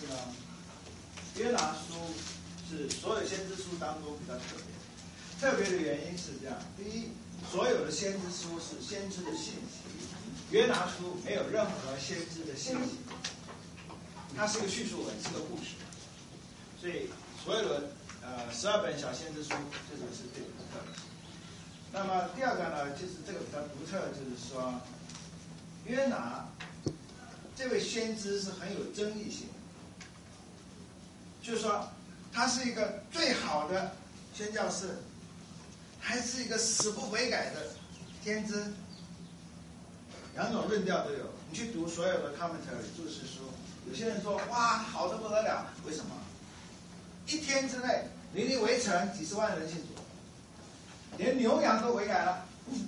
呢，约拿书是所有先知书当中比较特别。特别的原因是这样：第一，所有的先知书是先知的信息，约拿书没有任何先知的信息，它是一个叙述文，是个故事。所以所有的12本小先知书，这个是最独特的。那么第二个呢，就是这个比较独特，就是说约拿这位先知是很有争议性的，就是说他是一个最好的宣教士，还是一个死不悔改的先知，两种论调都有。你去读所有的 commentary 注释书，有些人说哇好得不得了，为什么？一天之内尼尼微城几十万人信主，连牛羊都悔改了。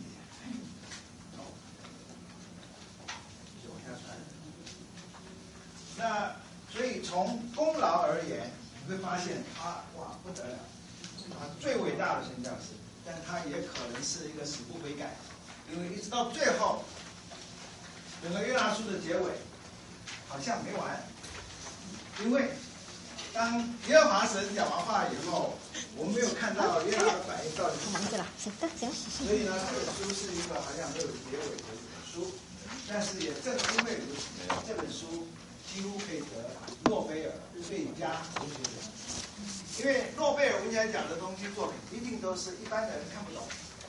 就往下传。那所以从功劳而言，你会发现他哇不得了，他最伟大的宣教士，但他也可能是一个死不悔改，因为一直到最后，整个约拿书的结尾好像没完，因为当耶和华神讲完话以后，我们没有看到约拿的反应到底是什么。所以呢，这本书是一个好像没有结尾的一本书，但是也正因为如此，这本书几乎可以得诺贝尔最佳文学奖。因为诺贝尔文学奖的东西作品一定都是一般人看不懂，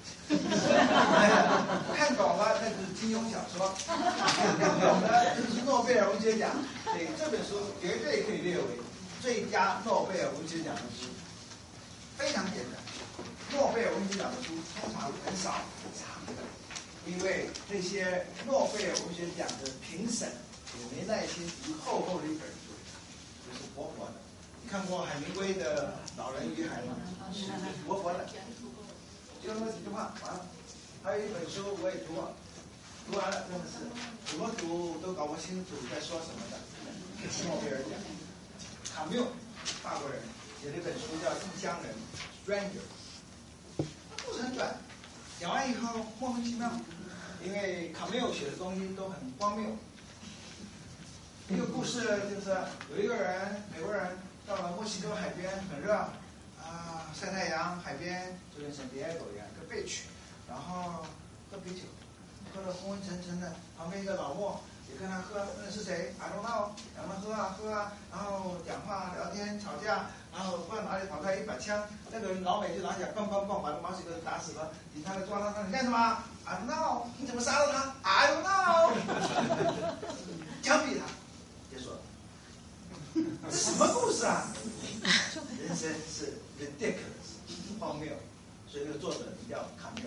看懂了那就是金庸小说，看懂了就是诺贝尔文学奖。所以这本书绝对可以列为最佳诺贝尔文学奖的书，非常简单。诺贝尔文学奖的书通常很少长的，因为这些诺贝尔文学奖的评审也没耐心读厚厚的一本书，就是薄薄的。你看过海明威的《老人与海》吗？薄薄的，就那么几句话，完了。还有一本书我也读过，读完了真的是怎么读都搞不清楚在说什么的。诺贝尔奖，卡缪，法国人写了一本书叫《异乡人》（Stranger）， 故事很短，讲完以后莫名其妙，因为卡缪写的东西都很荒谬。一个故事就是有一个人，美国人到了墨西哥海边，很热啊，晒太阳，海边就跟圣地亚哥一样，一个被区，然后喝啤酒，喝得昏昏沉沉的，旁边一个老莫也跟他喝，问是谁 ？I don't know， 两个人喝啊喝啊，然后讲话聊天吵架，然后不知道哪里跑出来一把枪，那个人老美就拿起来砰砰砰把墨西哥人打死了，警察来抓他，你干什么 ？I don't know， 你怎么杀了他 ？I don't know， 枪毙他。结束了，这什么故事啊？人生是 ridiculous， 荒谬，所以这个作者名叫卡缪。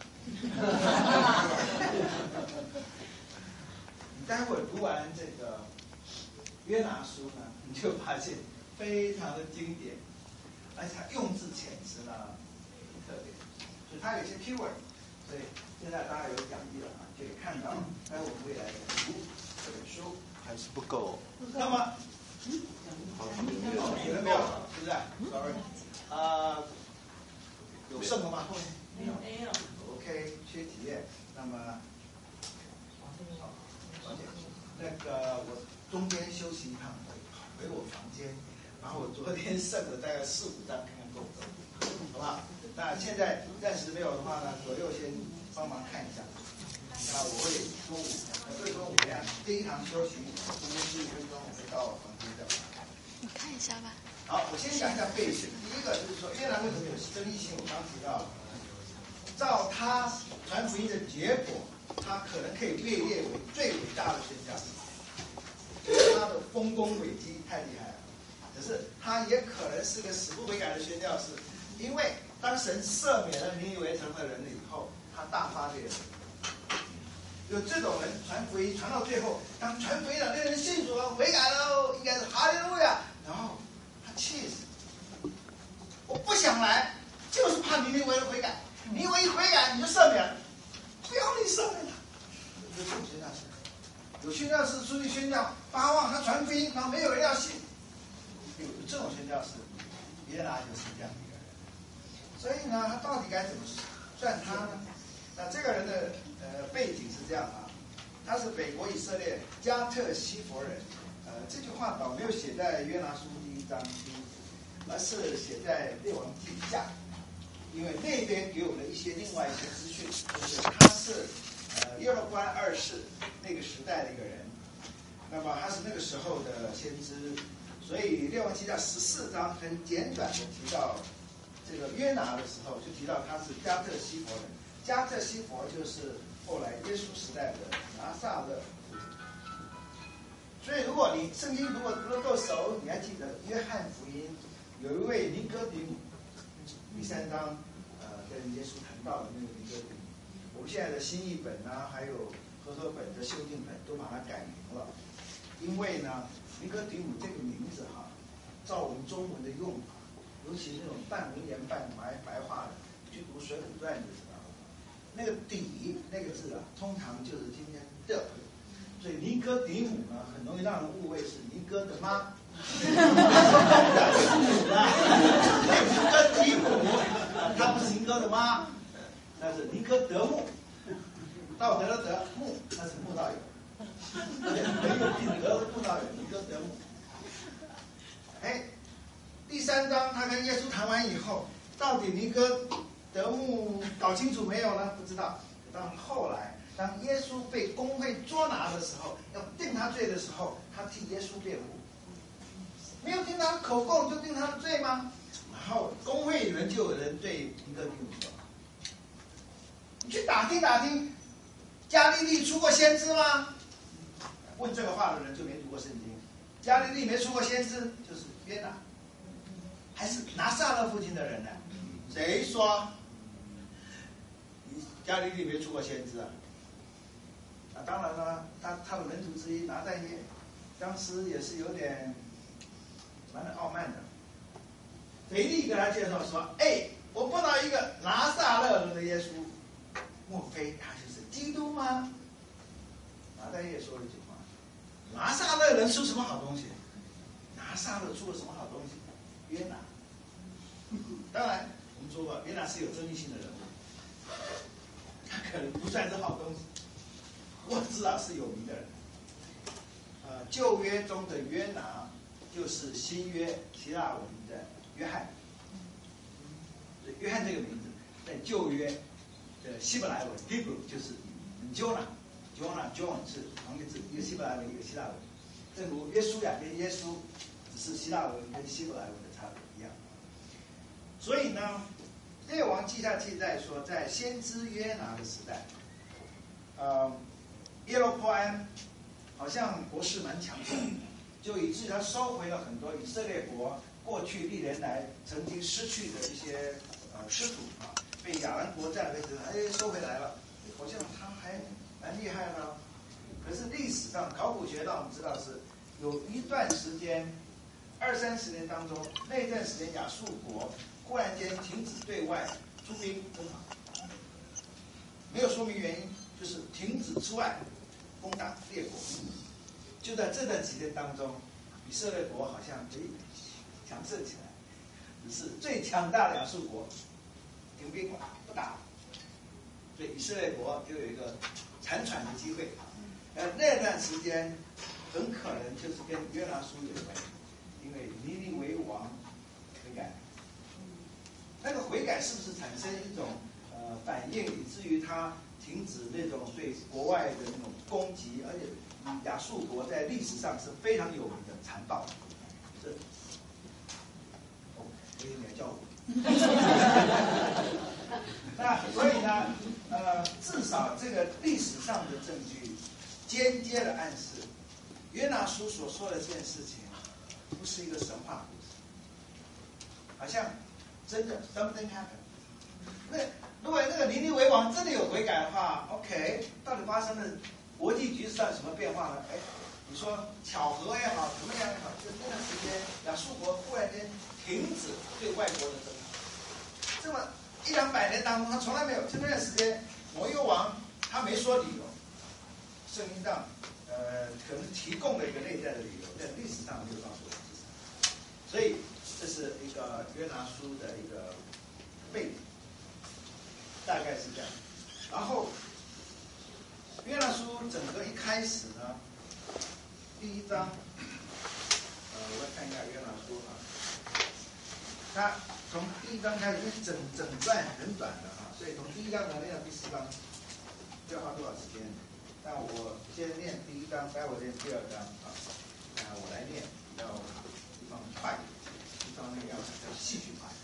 你待会儿读完这个约拿书呢，你就发现非常的经典，而且它用字遣词呢很特别，所以它有一些 keyword， 所以现在大家有讲义了啊，可以看到待会我们会来读这本书。 还是不够。 那么，你们没有，是不是 ？Sorry， 有剩了吗？ 没有。 OK， 缺体验。那么，王姐，那个我中间休息一趟，回我房间，把我昨天剩的大概4、5张看看够不够，好不好？那现在暂时没有的话呢，左右先帮忙看一下。那我会中午，最中午第一堂休息，中间15分钟，我会到房间的。 你看一下吧。 好，我先讲一下背景。第一个就是说，约拿为什么有争议性？我刚提到了，照他传福音的结果，他可能可以被列为最伟大的宣教士，因为他的丰功伟绩太厉害了。可是他也可能是个死不悔改的宣教士，因为当神赦免了尼尼微城的人了以后，他大发烈怒。有这种人传福音传到最后，当传福音的那人信主了、悔改了，应该是哈利路亚，然后他气死，我不想来，就是怕尼尼微的悔改，尼尼微一悔改你就赦免了，不要你赦免了。有这种宣教士，有宣教士出去宣教，巴望他传福音，然后没有人要信，有这种宣教士，约拿就是这样一个人。所以呢，他到底该怎么算他呢？那这个人的背景是这样啊，他是北国以色列加特西弗人， 这句话倒没有写在约拿书第1章第1节，而是写在列王记下，因为那边给我们的另外一些资讯，就是他是耶罗波安2世那个时代的一个人，那么他是那个时候的先知，所以列王记下14章很简短的提到这个约拿的时候，就提到他是加特西弗人。加特西弗就是后来耶稣时代的拿撒勒。所以如果你圣经如果读得够熟，你还记得约翰福音有一位尼哥底母，第3章跟耶稣谈到的那个尼哥底母。我们现在的新译本啊，还有和合本的修订本都把它改名了，因为呢，尼哥底母这个名字照我们中文的用法，尤其那种半文言半白话的，去读《水浒传》就知道了。那个底那个字通常就是今天的，所以尼哥底母呢，很容易让人误会是尼哥的妈。尼哥底母，她不是尼哥的妈，那是尼哥德牧，道德的德，牧那是牧道友，很有品德的牧道友，尼哥德牧。第3章他跟耶稣谈完以后，到底尼哥德牧搞清楚没有呢？不知道。到后来，当耶稣被公会捉拿的时候，要定他罪的时候，他替耶稣辩护。没有听他口供就定他的罪吗？然后公会里面就有人对尼哥底母说：“你去打听打听，加利利出过先知吗？”问这个话的人就没读过圣经。加利利没出过先知，就是约拿，还是拿撒勒附近的人呢？谁说加利利没出过先知啊？当然了，他的门徒之一拿但业，当时也是有点蛮傲慢的。腓力给他介绍说：“我碰到一个拿撒勒人的耶稣，莫非他就是基督吗？”拿但业说了一句话：“拿撒勒人出什么好东西？拿撒勒出了什么好东西？约拿。”当然，我们说过，约拿是有争议性的人物，他可能不算是好东西，我至少是有名的人。旧约中的约拿，就是新约希腊文的约翰。约翰这个名字，在旧约的希伯来文 Hebrew 就是 Jonah 是同一个字，一个希伯来文，一个希腊文。正如约书亚跟耶稣，只是希腊文跟希伯来文的差别一样。所以呢，列王记下记载说，在先知约拿的时代，耶罗波安好像国势蛮强盛，就以致他收回了很多以色列国过去历年来曾经失去的一些失土被亚兰国占为止，收回来了，好像他还蛮厉害的。可是历史上考古学让我们知道是有一段时间，20-30年当中，那段时间亚述国忽然间停止对外出兵征讨，没有说明原因，就是停止出外攻打列国。就在这段时间当中，以色列国好像强盛起来，只是最强大的亚述国停兵不打，所以以色列国就有一个残喘的机会。那段时间很可能就是跟约拿书有关，因为尼尼微王悔改，那个悔改是不是产生一种反应，以至于他停止那种对国外的那种攻击，而且亚述国在历史上是非常有名的残暴。这，你也叫我。那所以呢，至少这个历史上的证据间接的暗示，约拿书所说的这件事情不是一个神话故事，好像真的 something happened。如果那个尼尼微王真的有悔改的话 ，OK， 到底发生了国际局势上什么变化呢？你说巧合也好，怎么样也好，就那段时间亚述国忽然间停止对外国的征讨，这么100-200年当中，他从来没有。就那段时间，摩押王他没说理由，圣经上可能提供了一个内在的理由，在历史上没有告诉我们是什么。所以这是一个约拿书的一个背景，大概是这样。然后约拿书整个一开始呢，第1章我们看一下约拿书啊，它从第1章开始，因为整段很短的啊，所以从第1章能念到第4章，要花多少时间？那我先念第1章，待会念第2章啊。我来念，要地方快，地方那个要戏剧化。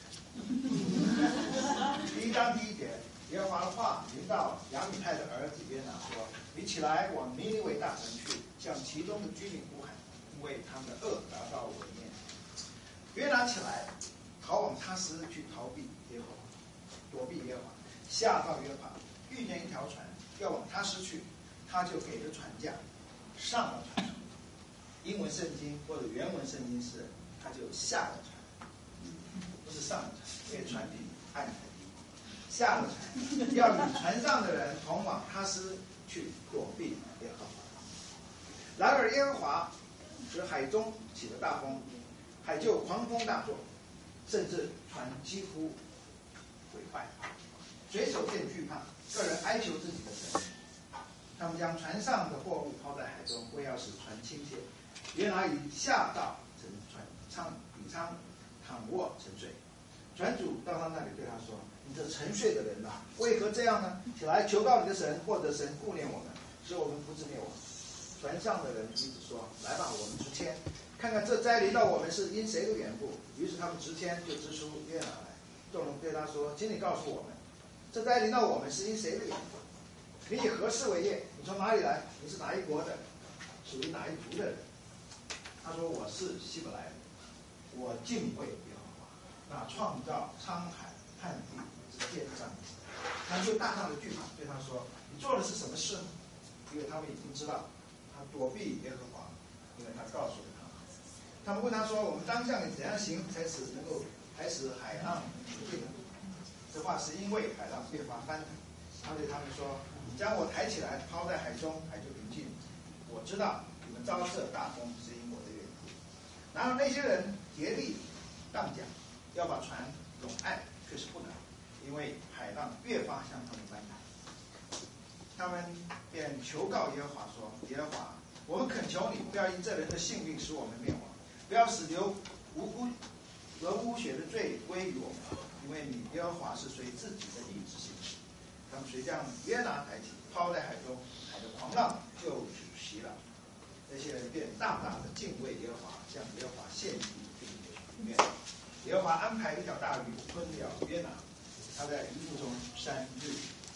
第1章第1节，耶和华的话临到亚米太的儿子约拿说：“你起来往尼尼微大城去，向其中的居民呼喊，因为他们的恶达到我的面。”约拿起来，逃往他施去逃避耶和华，躲避耶和华。下到约帕，遇见一条船要往他施去，他就给了船价，上了船。英文圣经或者原文圣经是，他就下了船，不是上了船，因为船比岸还低。下了船，要与船上的人同往他施去躲避耶和华。然而耶和华使海中起了大风，海就狂风大作，甚至船几乎毁坏。水手便惧怕，个人哀求自己的神。他们将船上的货物抛在海中，为要使船倾斜。约拿已下到沉船底舱，躺卧沉睡。船主到他那里对他说：“你这沉睡的人呐，为何这样呢？起来求告你的神，或者神顾念我们，使我们不致灭亡。”船上的人彼此说：“来吧，我们直迁，看看这灾临到我们是因谁的缘故。”于是他们直迁，就直出约拿来。众人对他说：“请你告诉我们，这灾临到我们是因谁的缘故？你以何事为业？你从哪里来？你是哪一国的？属于哪一族的人？”他说：“我是希伯来人，我敬畏耶和华，那创造沧海旱地之天上的神。”他们就大大的惧怕，对他说：“你做的是什么事呢？”因为他们已经知道他躲避耶和华，因为他告诉了他们。他们问他说：“我们当向你怎样行，才使海浪平静呢？”这话是因为海浪越发翻腾。他对他们说：“你将我抬起来，抛在海中，海就平静。我知道你们遭这大风是因我的缘故。”然而那些人竭力荡桨，要把船拢岸，却是不能，因为海浪越发向他们翻腾。他们便求告耶和华说：“耶和华，我们恳求你，不要因这人的性命使我们灭亡，不要使流无辜和污血的罪归于我们，因为你耶和华是随自己的意志行事。”他们遂将约拿抬起，抛在海中，海的狂浪就止息了。那些人便大大的敬畏耶和华，向耶和华献祭并且许愿。耶和华安排一条大鱼吞了约拿，他在鱼腹中3日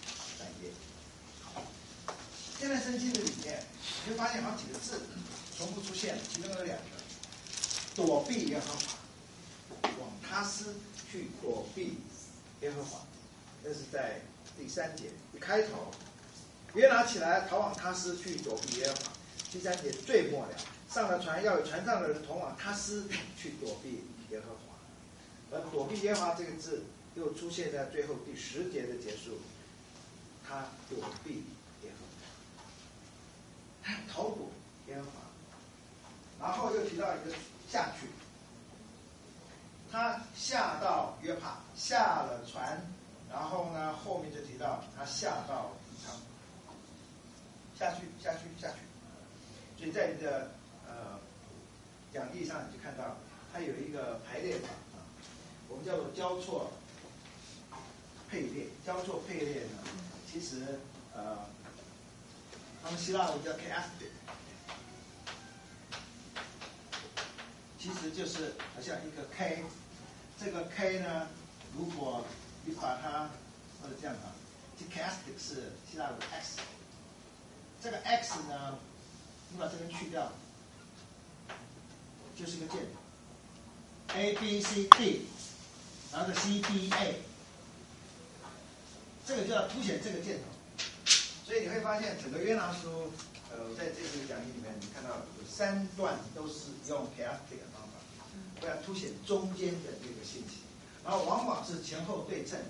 3夜。现在圣经的里面，你会发现好几个字重复出现，其中有2个：躲避耶和华，往他施去躲避耶和华。这是在第3节一开头，约拿起来逃往他施去躲避耶和华。第3节最末了，上了船要有船上的人同往他施去躲避耶和华。而躲避耶和华这个字又出现在最后第10节的结束，他躲避耶和华，他逃躲耶和华。然后又提到一个下去，他下到约帕，下了船，然后呢后面就提到他下到底舱，下去。所以在你的讲义上你就看到它有一个排列法啊，我们叫做交错配列。交错配列呢，其实他们希腊文叫 chiastic， 其实就是好像一个 K， 这个 K 呢，如果你把它或者这样啊，这 chiastic 是希腊文 X， 这个 X 呢，你把这边去掉，就是一个箭头 A B C D， 然后是 C D A， 这个就要凸显这个箭头。所以你会发现整个约拿书，在这个讲义里面，你看到有3段都是用 chiastic 的方法，为了凸显中间的这个信息，然后往往是前后对称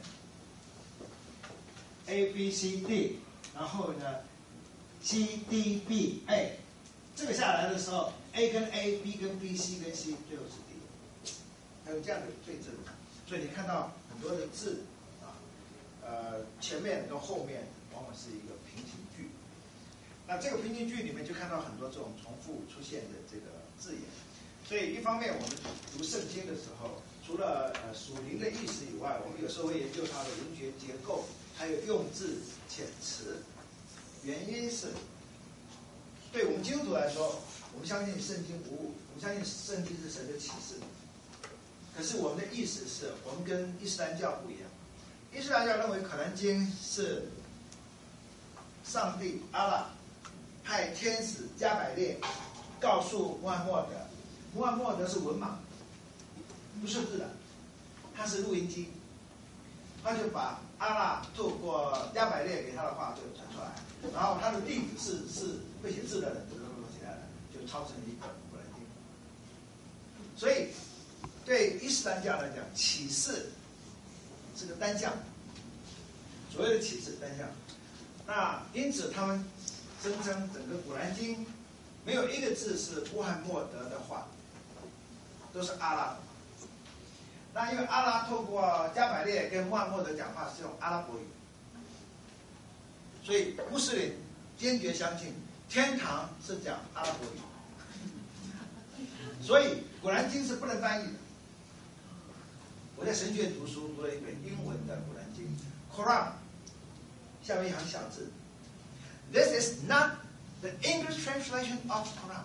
A B C D， 然后呢 C D B A， 这个下来的时候 A 跟 A，B 跟 B，C 跟 C， 最后是 D， 还有这样的对称。所以你看到很多的字啊，前面跟后面往往是一个平行句。那这个平行句里面就看到很多这种重复出现的这个字眼。 所以一方面我们读圣经的时候，除了属灵的意思以外，我们有时候会研究它的文学结构，还有用字遣词。原因是，对我们基督徒来说，我们相信圣经无误，我们相信圣经是神的启示。可是我们的意思是我们跟伊斯兰教不一样，伊斯兰教认为可兰经是上帝阿拉派天使加百列告诉穆罕默德，穆罕默德是文盲，不识字的，他是录音机，他就把阿拉透过加百列给他的话就传出来，然后他的弟子是会写字的人，写下来就抄成一本古兰经。所以对伊斯兰教来讲，启示是个单向，所谓的启示单向。那因此他们声称整个古兰经没有一个字是穆罕默德的话，都是阿拉的。那因为阿拉透过加百列跟穆罕默德讲话是用阿拉伯语，所以穆斯林坚决相信天堂是讲阿拉伯语，所以古兰经是不能翻译的。我在神学院读书，读了一本英文的古兰经 Quran， 下面一行小字 ：This is not the English translation of Quran。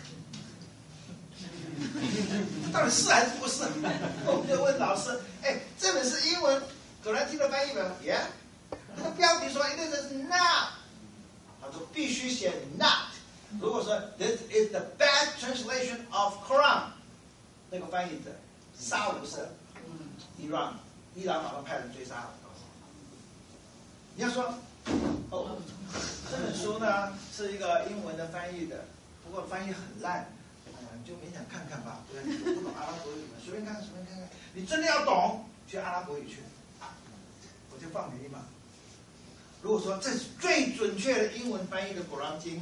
到底是还是不是？我们就问老师：哎，这本是英文古兰经的翻译本 ？Yeah。它的标题说 It is not， 他说必须写 not。如果说 This is the bad translation of Quran， 那个翻译者杀无赦。伊朗马上派人追杀了。你要说，哦，这本书呢是一个英文的翻译的，不过翻译很烂，你就勉强看看吧。对，你不懂阿拉伯语嘛，随便看看。你真的要懂，学阿拉伯语去，我就放你一马。如果说这是最准确的英文翻译的古兰经，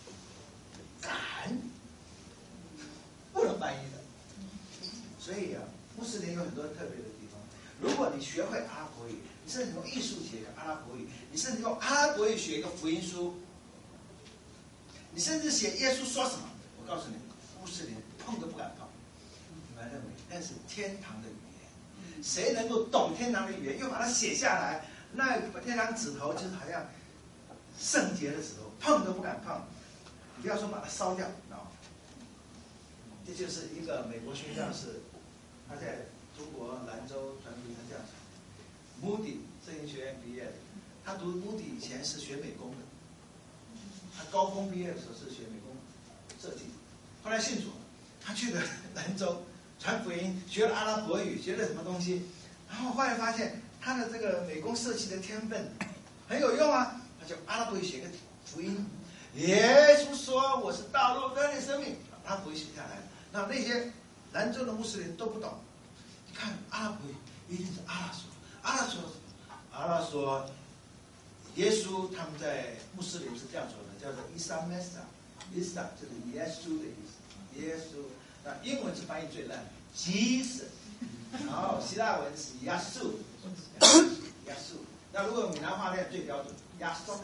不能翻译的。所以啊，穆斯林有很多特别的地方。如果你学会阿拉伯语，你甚至用艺术写一个阿拉伯语，你甚至用阿拉伯语写一个福音书，你甚至写耶稣说什么，我告诉你，穆斯林碰都不敢碰。你们认为那是天堂的语言，谁能够懂天堂的语言，又把它写下来，那天堂指头就是好像圣洁的指头，碰都不敢碰。你不要说把它烧掉，知道吗？这就是一个美国宣教士，他在中国兰州传福音的教授，Moody 圣经学院毕业的。他读 Moody 以前是学美工的，他高工毕业的时候是学美工设计，后来信主了。他去了兰州传福音，学了阿拉伯语，学了什么东西，然后后来发现他的这个美工设计的天分很有用啊，他就阿拉伯语写个福音。耶稣说：“我是道路、真理、生命。”阿拉伯语写下来，那些兰州的穆斯林都不懂。你看阿拉伯语一定是阿拉说，阿拉说，耶稣他们在穆斯林是这样说的，叫做伊莎梅萨，伊莎就是耶稣的意思，耶稣。那英文是翻译最烂 ，Jesus， 然后希腊文是亚述，亚述。那如果闽南话念最标准，亚述。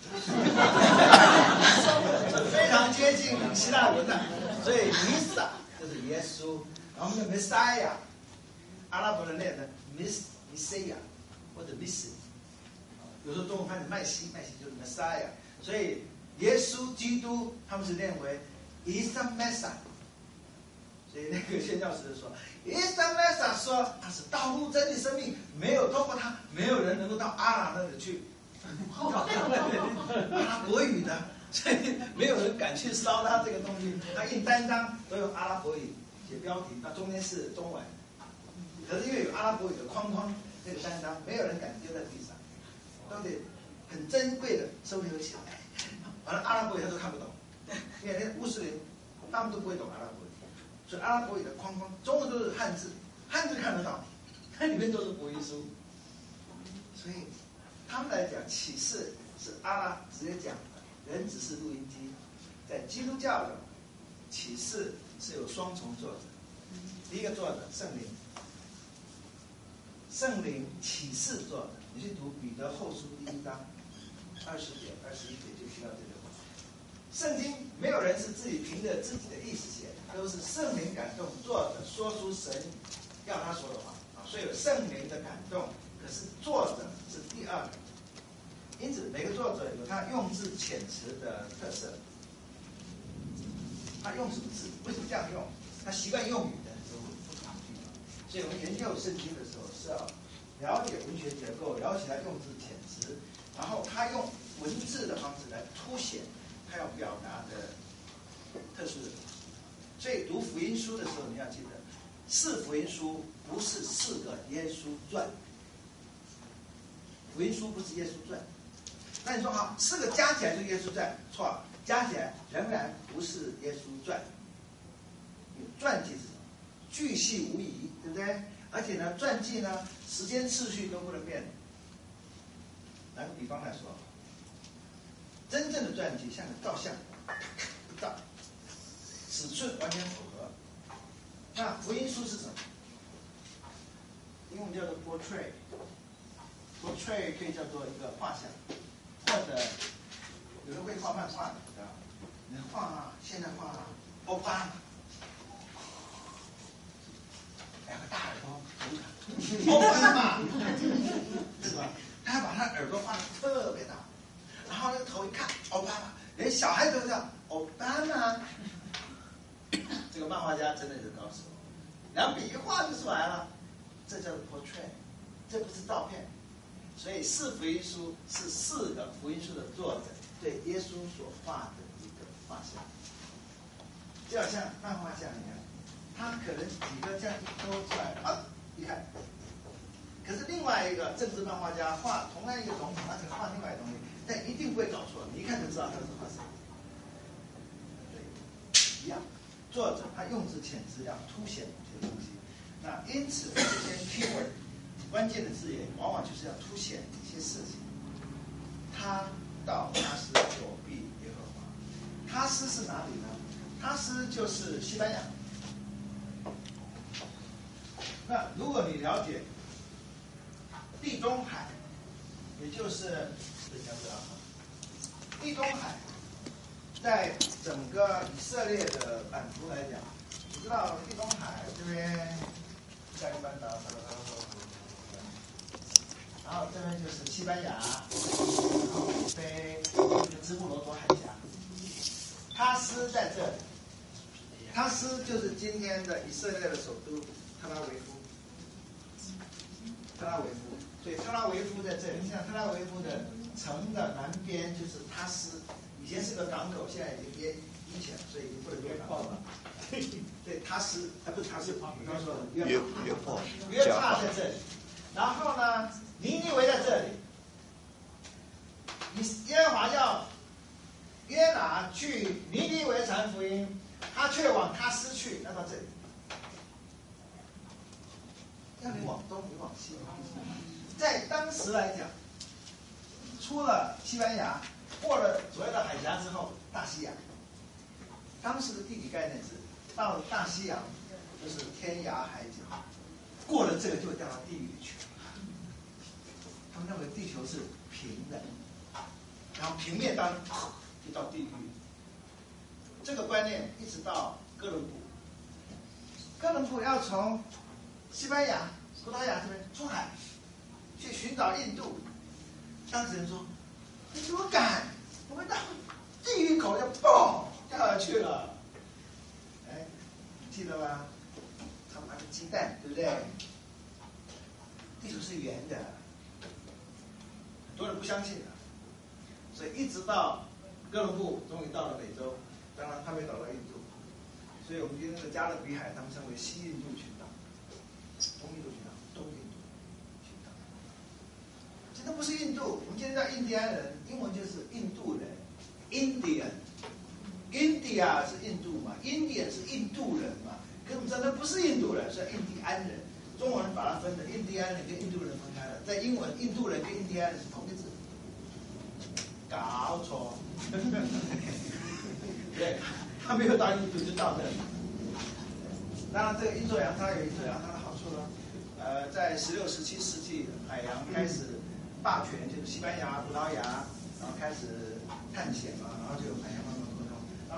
非常接近希腊文的，所以弥撒就是耶稣，然后我们的 Messiah， 阿拉伯人念的 Messiah 或者 Miss， 有时候中文翻译麦西就是 Messiah， 所以耶稣基督他们是念为 Isa Messiah， 所以那个宣教士说 Isa Messiah 说他是道路、真理、生命，没有透过他，没有人能够到阿拉那里去。阿拉伯语的，所以没有人敢去烧他这个东西。他印单张都用阿拉伯语写标题，那中间是中文。可是因为有阿拉伯语的框框，这个单张没有人敢丢在地上，都得很珍贵的收留起来。完了，阿拉伯语他都看不懂，因为那穆斯林他们都不会懂阿拉伯语，所以阿拉伯语的框框中文都是汉字，汉字看得到，它里面都是福音书，所以。他们来讲，启示是阿拉直接讲的，人只是录音机。在基督教的启示是有双重作者，第一个作者圣灵，圣灵启示作者。你去读彼得后书第1章20节、21节就提到这个话。 圣经没有人是自己凭着自己的意思写的，都是圣灵感动作者说出神要他说的话啊，所以有圣灵的感动，可是作者是第二个。因此，每个作者有他用字遣词的特色。他用什么字？为什么这样用？他习惯用语的时候不同的地方。所以我们研究圣经的时候是要了解文学结构，了解他用字遣词，然后他用文字的方式来凸显他要表达的特殊的东西。所以读福音书的时候，你要记得，四福音书不是4个耶稣传。福音书不是耶稣传。那你说好，4个加起来就是耶稣传，错了，加起来仍然不是耶稣传。传记是什么？巨细无遗，对不对？而且呢，传记呢，时间次序都不能变。拿个比方来说，真正的传记像个照相，一照，尺寸完全符合。那福音书是什么？英文叫做 portrait。portrait 可以叫做一个画像，或者有人会画漫画的，对吧？你画现在画欧巴马，2个大耳朵，欧巴马，是吧？他把他耳朵画的特别大，然后那个头一看，欧巴马，连小孩都知道欧巴马。这个漫画家真的是高手，2笔一画就出来了，这叫做 portrait， 这不是照片。所以4福音书是4个福音书的作者对耶稣所画的一个画像，就好像漫画像一样，他可能几个这样一勾出来，啊，一看。可是另外一个政治漫画家画同样一个总统，他可能画另外一个东西，但一定不会搞错，你一看就知道他是画谁。对，一样，作者他用字遣词要凸显某些东西，那因此这些 keyword。关键的字眼往往就是要凸显一些事情。他到他施躲避耶和华。他施是哪里呢？他施就是西班牙。那如果你了解地中海，也就是地中海，在整个以色列的版图来讲，你知道地中海这边加利班达，然后这边就是西班牙，然后北非这个直布罗陀海峡。他斯在这里，他斯就是今天的以色列的首都特拉维夫。特拉维夫，所以特拉维夫在这里。像特拉维夫的城的南边就是他斯，以前是个港口，现在已经淤起来，所以已经不能做港口了。对，他斯，不是他斯，你刚刚说的约帕在这里。然后呢，尼尼微在这里。耶和华要约拿去尼尼微传福音，他却往他斯去，要到这里。要你往东，你往西。在当时来讲，出了西班牙，过了所谓的海峡之后，大西洋。当时的地理概念是，到了大西洋就是天涯海角，过了这个就会掉到地狱里去。他们认为地球是平的，然后平面当中就到地狱。这个观念一直到哥伦布。哥伦布要从西班牙、葡萄牙这边出海，去寻找印度。当时人说：“你怎么敢？我们到地狱口就嘣掉下去了。”哎，记得吗？他们拿个鸡蛋，对不对？地球是圆的，很多人不相信的。所以一直到哥伦布终于到了美洲，当然他没找到印度。所以我们今天的加勒比海，他们称为西印度群岛。东印度群岛，东印度群岛，这都不是印度。我们今天叫印第安人，英文就是印度人 ，Indian。India 是印度嘛 ，Indian 是印度人嘛，可我们真的不是印度人，是印第安人。中文把它分的印第安人跟印度人分开了，在英文，印度人跟印第安人是同一个字。搞错，对，他没有到印度就到这里。当然，这个阴错阳差有阴错阳差的好处了。在16、17世纪，海洋开始霸权，就是西班牙、葡萄牙，然后开始探险嘛，然后就有海洋慢慢扩大。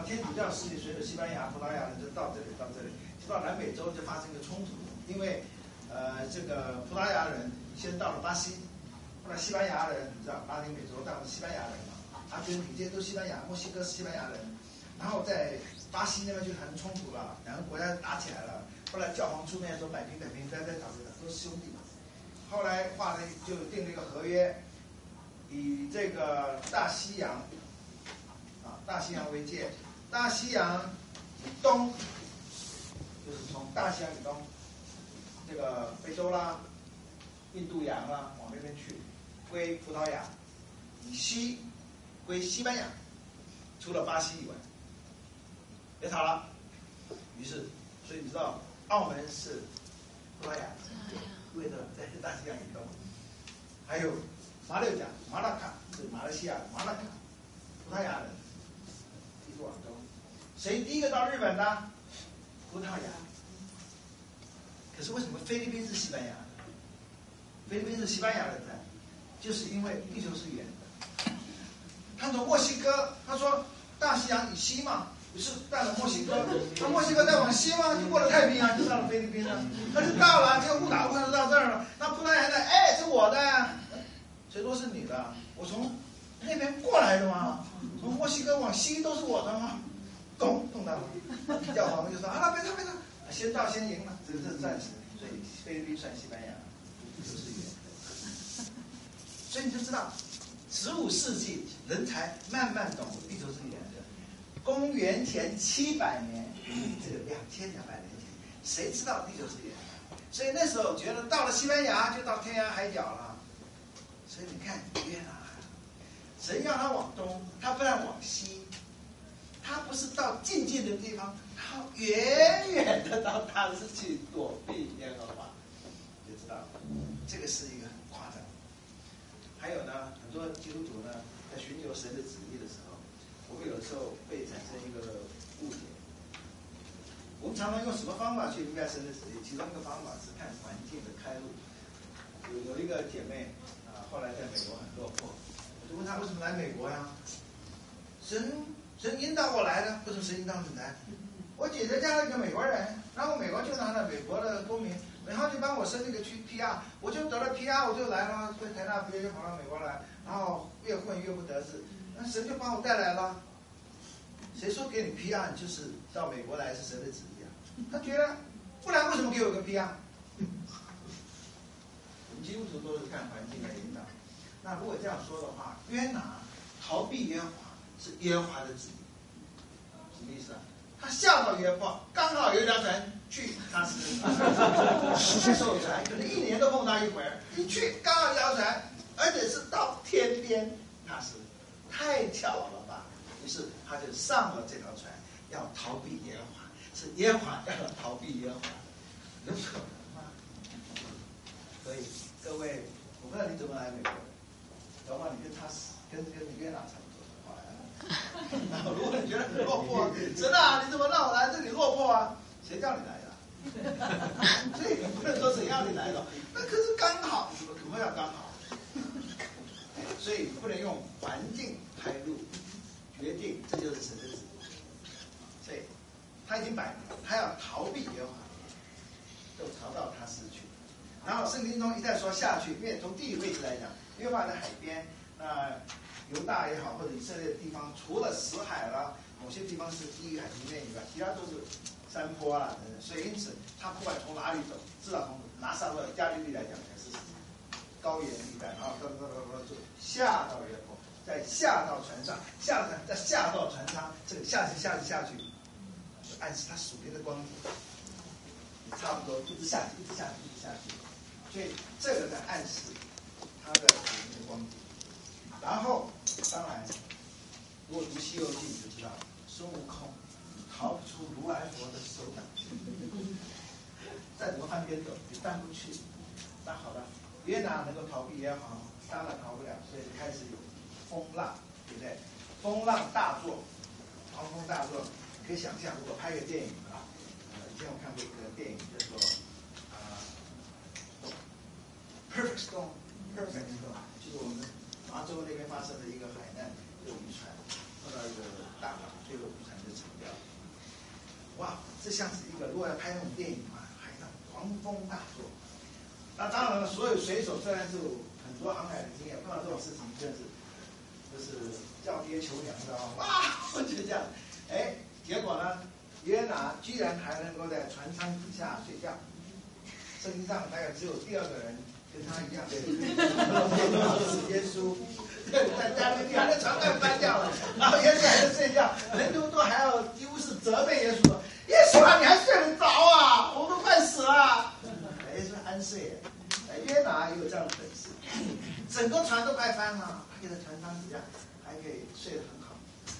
然后天主教势力随着西班牙、葡萄牙人就到这里，就到南美洲就发生一个冲突，因为这个葡萄牙人先到了巴西，后来西班牙人你知道拉丁美洲到了西班牙人嘛，阿根廷这些都是西班牙，墨西哥是西班牙人，然后在巴西那边就很冲突了，两个国家打起来了。后来教皇出面说摆平，再打都是兄弟嘛。后来画了就定了一个合约，以这个大西洋为界，大西洋以东，就是从大西洋以东，这个非洲啦、印度洋啦往那边去，归葡萄牙；以西归西班牙，除了巴西以外，别吵了。于是，所以你知道，澳门是葡萄牙，为了在大西洋以东，还有马六甲、马拉卡是马来西亚马拉卡，葡萄牙人一直往东。谁第一个到日本的？葡萄牙。可是为什么菲律宾是西班牙？菲律宾是西班牙人的，就是因为地球是圆的。他从墨西哥，他说大西洋以西嘛。于是到了墨西哥，那墨西哥再往西嘛，就过了太平洋，就到了菲律宾了。他就到了，就误打误撞到这儿了。那葡萄牙的，哎，是我的，谁说是你的？我从那边过来的嘛，从墨西哥往西都是我的嘛。懂到了。教皇们就说啊，别吵，先到先赢了，这是暂时。所以菲律宾算西班牙，就是圆的。所以你就知道，15世纪人才慢慢懂地球是圆的。公元前700年，这个2200年前，谁知道地球是圆的？所以那时候觉得到了西班牙就到天涯海角了。所以你看约拿，神要他往东，他不让往西，他不是到近的地方，他远远的到他是去躲避耶和华，就知道这个是一个很夸张。还有呢，很多基督徒呢在寻求神的旨意的时候，我们有的时候会产生一个误解。我们常常用什么方法去明白神的旨意？其中一个方法是看环境的开路。有一个姐妹后来在美国很落魄，我就问她为什么来美国呀？神引导我来的，为什么神引导你来？我姐姐嫁了一个美国人，然后美国就拿了美国的公民，然后就帮我申那个去 PR， 我就得了 PR， 我就来了，在台大毕业就跑到美国来，然后越混越不得志，那神就把我带来了。谁说给你 PR 就是到美国来是神的旨意啊？他觉得，不然为什么给我个 PR？ 我们基督徒都是看环境来引导。那如果这样说的话，约拿逃避耶和华是耶和华的旨意，什么意思啊？他下到约帕，刚好有一条船去他是那艘船，可能1年都碰到一回，一去刚好一条船，而且是到天边，他是太巧了吧？于是他就上了这条船，要逃避耶和华，是耶和华要逃避耶和华，有可能吗？所以各位，我不知道你怎么来美国的，搞不好你跟他跟约拿差不多。然后如果你觉得很落魄，神啊，你怎么让我来这里落魄啊？谁叫你来的？所以你不能说谁要你来的，那可是刚好，怎么要刚好？所以不能用环境开路决定，这就是神的旨意。所以他已经摆明，他要逃避耶和华，就逃到他失去。然后圣经中一再说下去，因为从地理位置来讲，约帕的海边，犹大也好，或者以色列的地方，除了死海啦，某些地方是地狱海平面以外，其他都是山坡啦等等。所以因此，他不管从哪里走，至少从拿撒勒、加利利来讲，才是高原地带，然后就下到约帕，再下到船上，下了船，再下到船舱，这个下去，就暗示他属灵的光景，差不多一直下去。所以这个在暗示他的属灵的光景。然后，当然，如果读《西游记》你就知道，孙悟空逃不出如来佛的手掌心，再怎么翻跟斗也翻不去。那好了，约拿能够逃避耶和华，当然逃不了，所以就开始有风浪，对不对？风浪大作，狂风大作，可以想象，如果拍个电影啊，以前我看过一个电影叫做Perfect Storm，就是我们麻州那边发生的一个海难，有渔船， 碰到一个大佬，最后渔船就沉掉了。哇，这像是一个如果要拍那种电影嘛，海上狂风大作。那当然了，所有水手虽然是有很多航海的经验，碰到这种事情真是就是叫爹求娘，知道吗？哇，就这样，哎，结果呢，约拿居然还能够在船舱底下睡觉。圣经上大概只有第二个人跟他一样，对，是耶稣。在加利利还在船快翻掉了，然后耶稣还在睡觉，人都还要几乎是责备耶稣说：“耶稣啊，你还睡得着啊？我们都快死了。”耶稣安睡。约拿也有这样的本事，整个船都快翻了，他在船舱底下还可以睡得很好。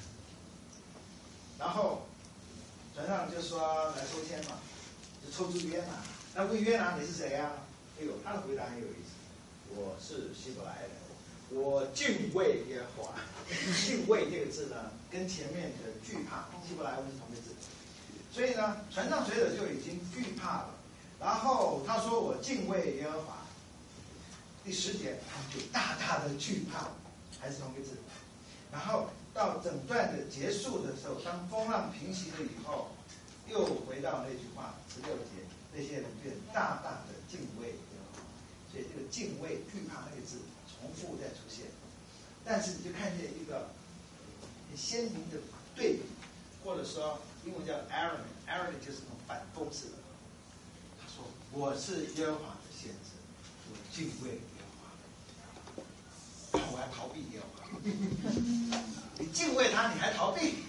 然后船上就说来抽签嘛，就抽出约拿。那问约拿你是谁啊？哎呦，他的回答很有意思，我是希伯来人。我敬畏耶和华，敬畏这个字呢，跟前面的惧怕，希伯来文是同个字，所以呢，船上水手就已经惧怕了。然后他说我敬畏耶和华，第10节他们就大大的惧怕，还是同个字。然后到整段的结束的时候，当风浪平息了以后，又回到那句话16节，那些人便大大的敬畏耶和华。所以这个敬畏、惧怕那个字重复再出现，但是你就看见一个很鲜明的对比，或者说英文叫 arrogant 就是那种反讽式的。他说：“我是耶和华的先知，我敬畏耶和华，然后我要逃避耶和华。你敬畏他，你还逃避？”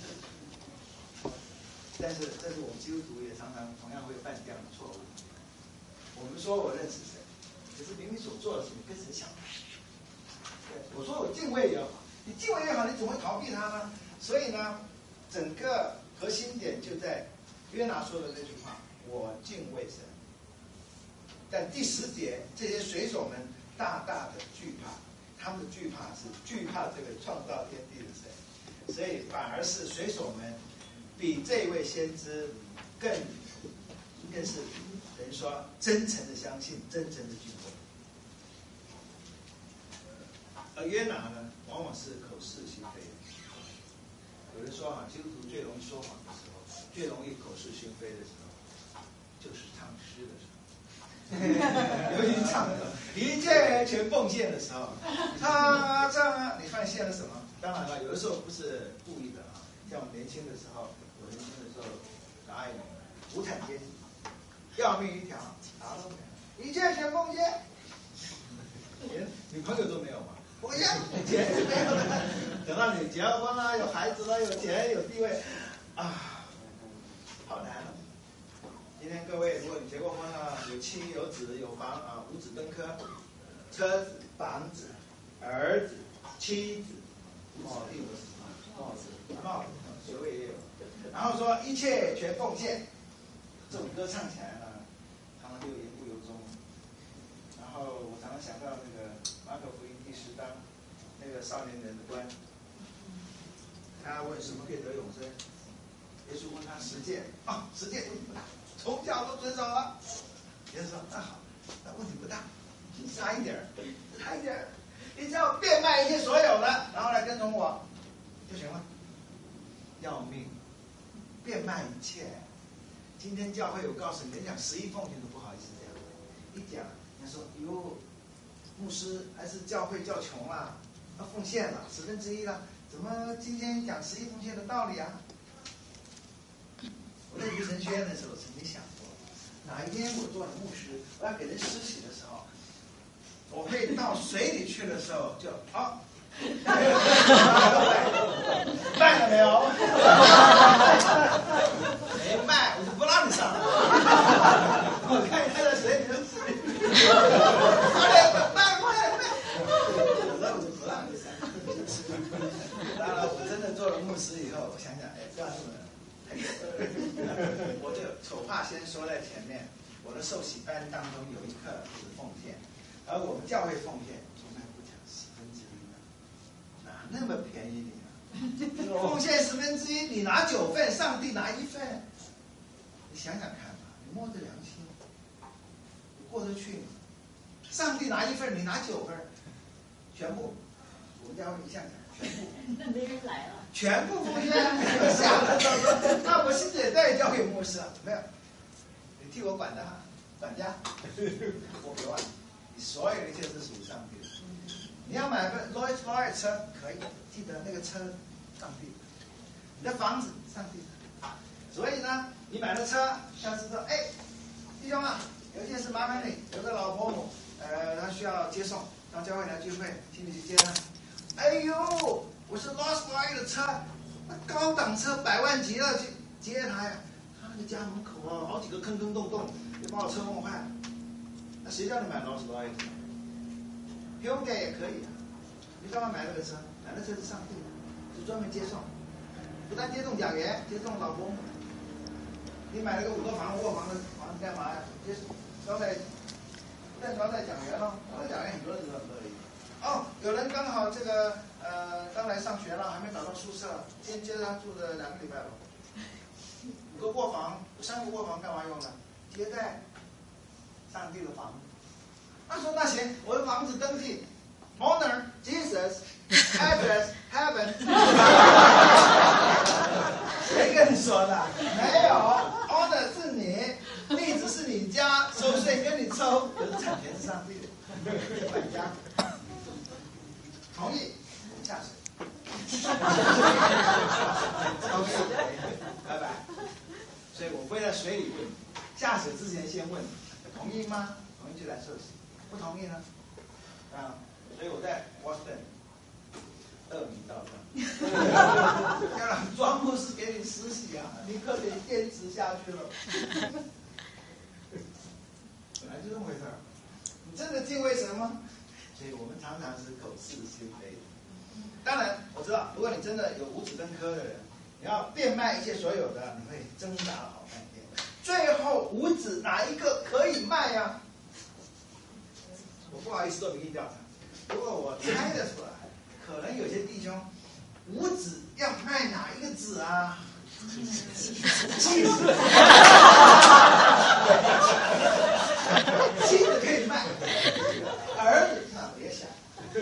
但是这是我们基督徒也常常同样会犯这样的错误。我们说我认识神，可是明明所做的事情跟神相反。对，我说我敬畏也好，你敬畏也好，你怎么会逃避他呢？所以呢，整个核心点就在约拿说的那句话：“我敬畏神。”但第10节，这些水手们大大的惧怕，他们的惧怕是惧怕这个创造天地的神，所以反而是水手们比这位先知更是等于说真诚的相信，真诚的敬畏。而约拿呢，往往是口是心非。有人说基督徒最容易说谎的时候，最容易口是心非的时候，就是唱诗的时候。尤其唱的一切全奉献的时候，唱啊，你发现了什么？当然了，有的时候不是故意的啊。像我们年轻的时候，我年轻的时候，哪有无产阶级，要命一条，啥都没有，一切全奉献，连女朋友都没有嘛，我要钱也没有了。等到你结婚了，有孩子了，有钱有地位，啊，好难了。今天各位，如果你结过婚了，有妻有子有房啊，五子登科，车子、房子、儿子、妻子，第5个是什么？帽子，学位也有。然后说一切全奉献，这首歌唱起来呢，常常就言不由衷。然后我常常想到那个马可福音第10章，那个少年人的官，他问什么可以得永生？耶稣问他10诫，10诫问题不大，从小都遵守了。耶稣说：“那好，那问题不大，差一点儿，差一点儿，你只要变卖一切所有的，然后来跟从我，就行了。”要命，变卖一切。今天教会有告诉你，连讲11奉献都不好意思这样，一讲人家说：“哟，牧师还是教会较穷啊，要奉献了1/10了，怎么今天讲11奉献的道理啊？”我在余神学院的时候曾经想过，哪一天我做了牧师，我要给人施洗的时候，我会到水里去的时候就好。卖了没有？没卖，我就不让你上。我看你在水里头死。卖！有时候我就不让你上。当然，我真的做了牧师以后，我想想，不要这么。我就丑话先说在前面，我的受洗班当中有一课是奉献，而我们教会奉献从来不讲1/10的，哪那么便宜你啊？奉献1/10，你拿9份，上帝拿1份，你想想看吧，你摸着良心，你过得去吗？上帝拿1份，你拿9份，全部，我们教会一向讲全部， 那没人来了。 全部奉献。吓得说，那我薪水也再交给牧师了，没有，你替我管的管家，我不管，你所有的一切是属于上帝的。你要买个 Rolls Royce 车可以，记得那个车上帝的，你的房子上帝的。所以呢，你买了车，下次说，哎，弟兄啊，有一件事麻烦你，有个老婆母，她需要接送，到教会来聚会，请你去接她。哎呦，我是 Rolls Royce 的车，那高档车100万级了，去接她呀。她那个家门口啊，好几个坑坑洞洞，就把我车弄坏了。那谁叫你买 Rolls Royce？ 兄弟也可以啊，你干嘛买那个车？买那车是上帝的，是专门接送，不但接送讲员，接送老婆母。你买了个5个房卧房的房子干嘛呀？接招待，不但招待讲员咯，招待讲员很多人都很乐意。哦，有人刚好这个刚来上学了，还没找到宿舍，先接着他住了2个礼拜吧。5个卧房，3个卧房干嘛用呢？接待上帝的房。他说那行，我的房子登记 ，Honor Jesus address heaven 。谁跟你说的？没有 ，Honor 是你，地址是你家，收税跟你抽，可是产权是上帝的，管家。同意，下水。同意，拜拜。所以我会在水里问，下水之前先问，同意吗？同意就来受洗。不同意呢？啊，所以我在 Boston 恶名昭彰。要让庄牧师给你施洗啊，你可得坚持下去了。本来就这么回事儿。你真的敬畏神吗？所以我们常常是口是心非。当然，我知道，如果你真的有五子登科的人，你要变卖一切所有的，你会挣扎了好半天。最后五子哪一个可以卖呀？我不好意思做民意调查，如果我猜得出来，可能有些弟兄五子要卖哪一个子啊？妻子可以卖，儿子那别想。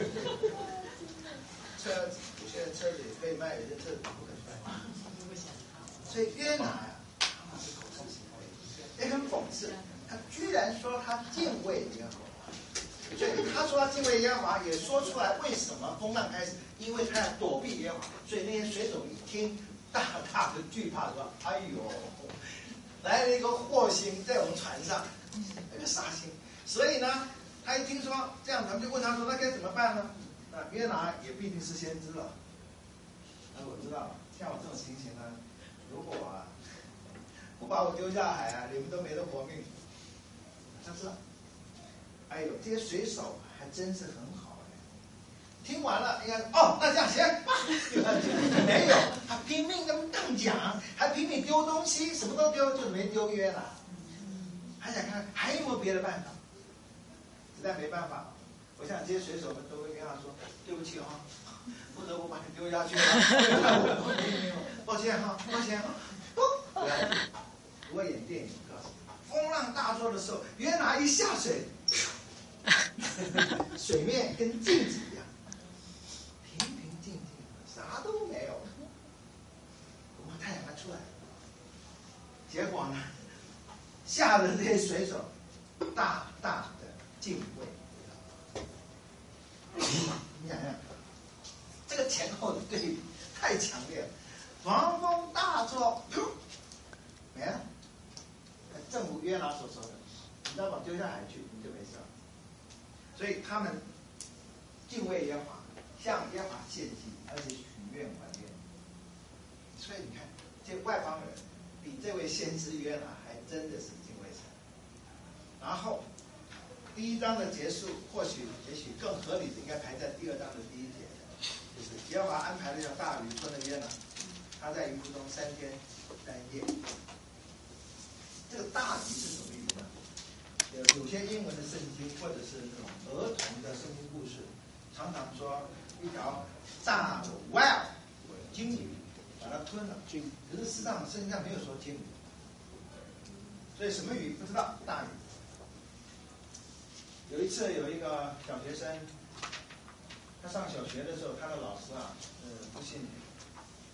车子有些车子也可以卖，有些车子不可以卖。所以约拿呀，他是口是心非，也很讽刺，他居然说他敬畏耶和华。所以他说他敬畏耶和华，也说出来为什么风浪开始，因为他要躲避耶和华。所以那些水手一听，大大的惧怕，说：“哎呦，来了一个祸星在我们船上，那个杀星。”所以呢，他一听说这样，咱们就问他说：“那该怎么办呢？”那约拿也必定是先知了。我知道，像我这种情形呢，如果不把我丢下海啊，你们都没得活命。他知道。哎呦，这些水手还真是很好哎！听完了，应该哦，那这样行，没有，他拼命跟瞪讲，还拼命丢东西，什么都丢，就是没丢约了。还想看还有没有别的办法，实在没办法。我想这些水手们都会跟他说：“对不起啊，不得不把你丢下去了，抱歉哈，抱歉哈。”不要，如果演电影，我告诉你，风浪大作的时候，约拿一下水。水面跟镜子一样，平平静静，啥都没有。我太阳还出来了，结果呢，吓得这些水手大大的敬畏。你想想，这个前后的对比太强烈了。狂风大作，没了。正如约拿所说的，你只要把丢下海去，你就没事了。所以他们敬畏耶和华，向耶和华献祭，而且许愿还愿。所以你看，这外邦人比这位先知约拿还真的是敬畏神。然后第1章的结束，也许更合理的应该排在第2章的第1节，就是耶和华安排了一条大鱼吞了约拿，他在鱼腹中3天3夜。这个大鱼是什么鱼呢？有些英文的圣经或者是那种儿童的圣经故事，常常说一条大的 whale 鲸鱼把它吞了，可是事实上圣经上没有说鲸鱼，所以什么鱼不知道，大鱼。有一次有一个小学生，他上小学的时候，他的老师不信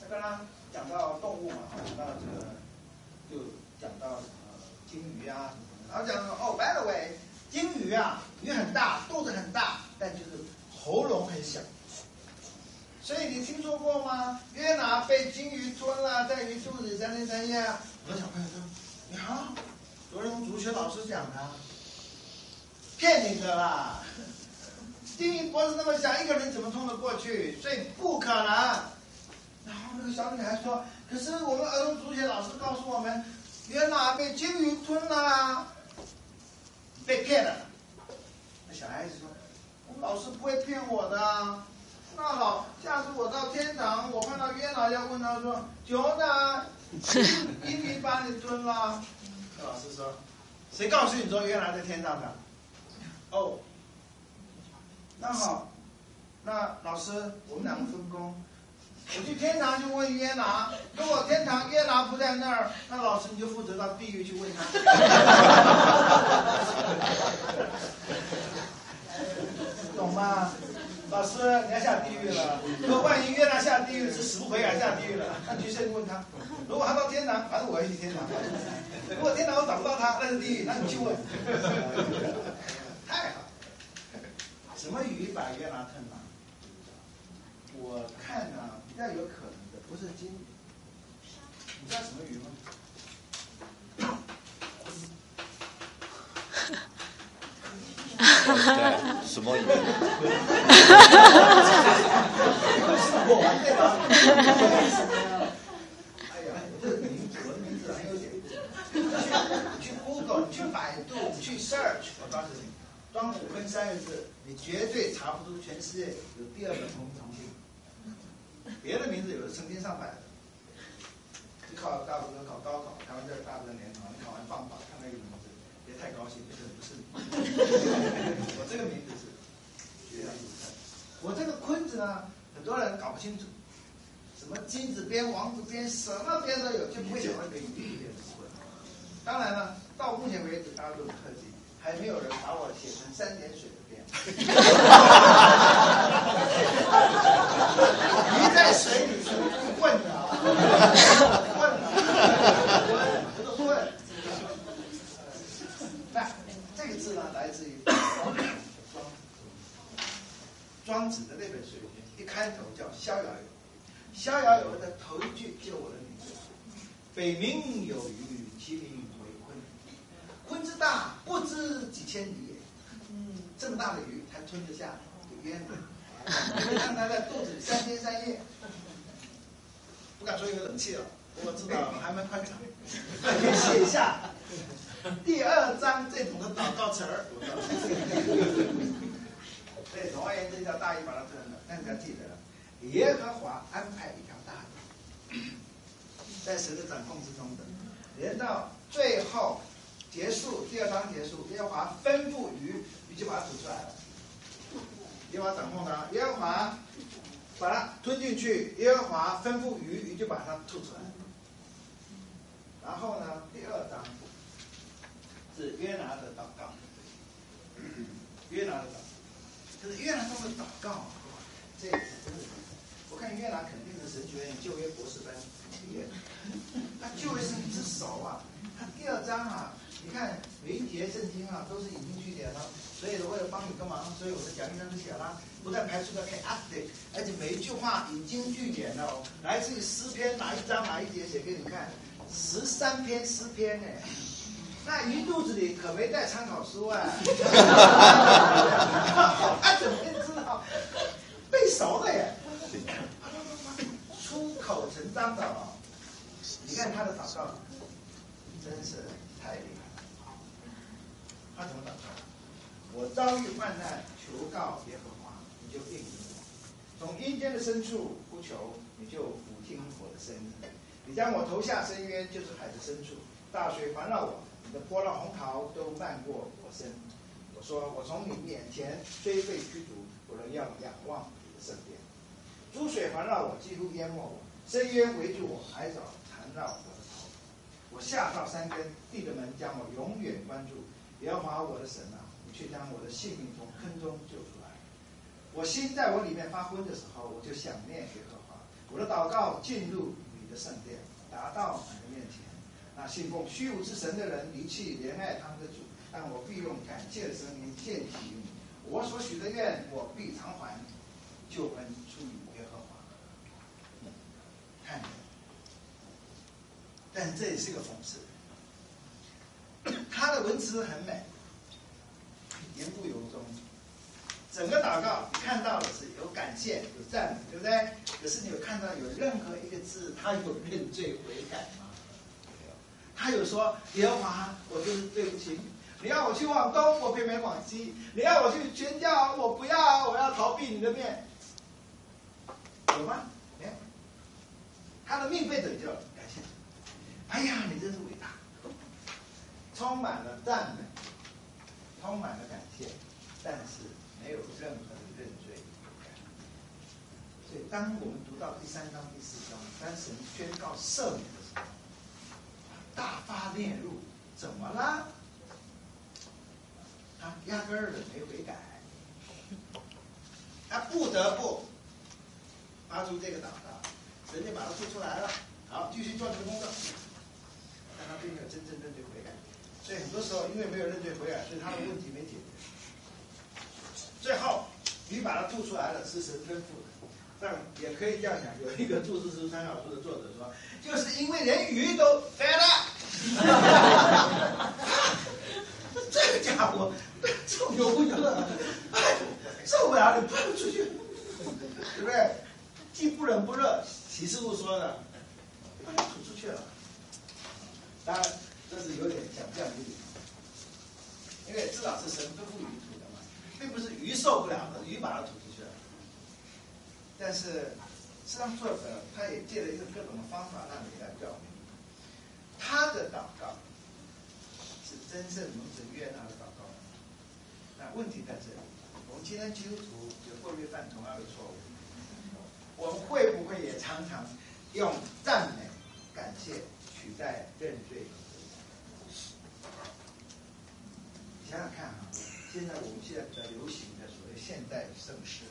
刚刚讲到动物嘛，讲到这个，就讲到金鱼啊，然后讲哦 ，by the way， 金鱼啊，鱼很大，肚子很大，但就是喉咙很小。所以你听说过吗？约拿被金鱼吞了，在鱼肚子3天3夜。我的小朋友说：“你好，昨天足球老师讲的，骗你的啦！金鱼脖子那么小，一个人怎么冲得过去？所以不可能。”然后那个小女孩说：“可是我们儿童足球老师告诉我们，约拿被金鱼吞了，被骗了。”那小孩子说：“我们老师不会骗我的啊。那好，下次我到天堂，我看到约拿要问他说：‘求呢，金鱼把你吞了？’那老师说：‘谁告诉你说约拿在天上的？’哦，那好，那老师，我们两个分工。我去天堂就问约拿，如果天堂约拿不在那儿，那老师你就负责到地狱去问他。懂吗？老师，你要下地狱了。如果万一约拿下地狱是死不悔改下地狱了，那你就先问他。如果他到天堂，反正我要去天堂。如果天堂我找不到他，那是地狱，那你去问。太好。什么鱼把约拿吞了？我看呢，比较有可能的不是金鱼。你知道什么鱼吗？ 对，什么鱼？ 我玩对吧？哎呀，这个名字，我的名字很有典故。你去 Google， 你去百度，你去 search， 我告诉你，庄子坤3个字，你绝对查不出全世界有第2个同名同姓。别的名字有的成千上百的。你考大陆人考高考，台湾这大陆人联考，你考完放榜看到一个名字，别太高兴，这个不是你。我这个名字是绝对不是。我这个坤字呢，很多人搞不清楚，什么金字边、王字边，什么边都有，就不会想到一个鱼边的坤。当然了，到目前为止，大家都很客气，还没有人把我写成3点水的边。鱼在水里是混的啊，混的，这个混。那这个字呢，来自于庄子的那本水经，一开头叫《逍遥游》。逍遥游的头一句就我的名字：北冥有鱼，其名为鲲。鲲之大，不知几千里也。这么大的鱼，才吞得下约拿。你看他在肚子里3天3夜，不敢说有冷气了，不过知道还蛮宽敞。可以写下第2章这种的祷告词儿。所以总而言之，叫大鱼把它吞了。但是要记得，耶和华安排一条大鱼，在神的掌控之中的。连到最后结束第2章结束，耶和华吩咐鱼，鱼就把它吐出来了。耶和华掌控它，耶和华把它吞进去，耶和华吩咐鱼，鱼就把它吐出来。然后呢，第2章是约拿的祷告，约拿的祷告，就是约拿中的祷告。这一次真的，我看约拿肯定是神学院旧约博士班毕业的，他旧约圣经之熟啊。他第2章啊，你看每一节圣经啊都是引经据典了，所以为了帮你个忙，所以我的讲义上就写了，不但排除的可以 update， 而且每一句话引经据典的哦，来自于诗篇哪一章哪一节写给你看，13篇诗篇呢。那鱼肚子里可没带参考书啊，他怎么会知道？背熟的耶，出口成章的哦。你看他的祷告，真是太厉害了。他怎么祷告？我遭遇患难，求告耶和华，你就应允我；从阴间的深处呼求，你就俯听我的声音。你将我投下深渊，就是海的深处，大水环绕我，你的波浪洪涛都漫过我身。我说，我从你面前虽被驱逐，我仍要仰望你的圣殿。珠水环绕我，几乎淹没我；深渊围住我，海藻缠绕我的头。我下到山根，地的门将我永远关住。耶和华我的神啊，你却将我的性命从坑中救出来。我心在我里面发昏的时候，我就想念耶和华。 我的祷告进入你的圣殿，达到你的面前。那信奉虚无之神的人离弃怜爱他们的主，但我必用感谢的声音践行你。我所许的愿，我必偿还。救恩出于耶和华。看着，但这也是个讽刺。他的文词很美，言不由衷。整个祷告你看到的是有感谢、有赞美，对不对？可是你有看到有任何一个字，他有认罪悔改吗？没有。他有说耶和华，我就是对不起你。你要我去往东，我偏偏往西；你要我去宣教，我不要，我要逃避你的面。有吗？没有。他的命被拯救，感谢。哎呀，你真是伟大！充满了赞美，充满了感谢，但是没有任何的认罪悔改。所以，当我们读到第3章、第4章，当神宣告赦免的时候，大发烈怒，怎么了？他压根儿的没悔改，他不得不发出这个祷告，神就把他救出来了。好，继续做这个工作，但他并没有真正认罪悔改。所以很多时候，因为没有认罪悔改，所以他的问题没解决。最后，鱼把它吐出来了，是神吩咐的。但也可以这样讲，有一个注释书参考书的作者说，就是因为连鱼都飞了，这个家伙臭油不油了，哎，受不了，你喷不出去，对不对？既不冷不热，启示录说的，把它吐出去了。当然。这是有点想象力，因为至少是神吩咐鱼吐的嘛，并不是鱼受不了了，鱼把它吐出去了。但是，实际上作者他也借了一个各种的方法让你来表明，他的祷告是真正蒙神悦纳的祷告。那问题在这里，我们今天基督徒也会不会犯同样的错误？我们会不会也常常用赞美、感谢取代认罪？想想看哈，现在我们现在比较流行的所谓现代圣诗，